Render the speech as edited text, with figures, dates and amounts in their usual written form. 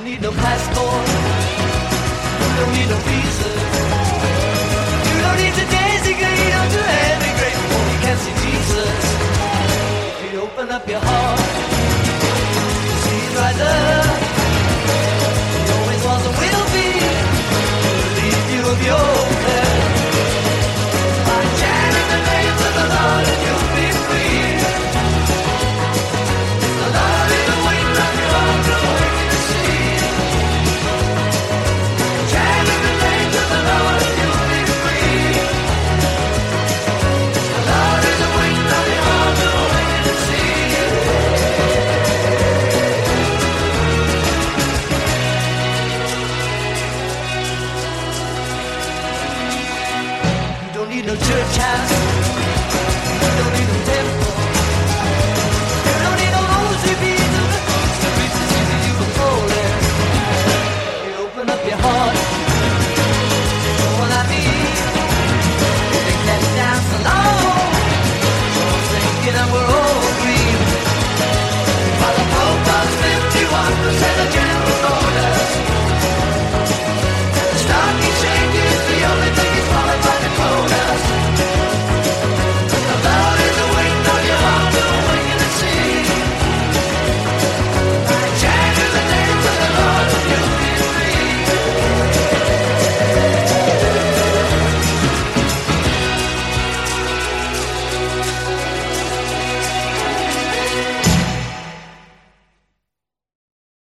need no passport. You don't need no visa. You don't need to dance, you don't do anything great before you can see Jesus. If you open up your heart.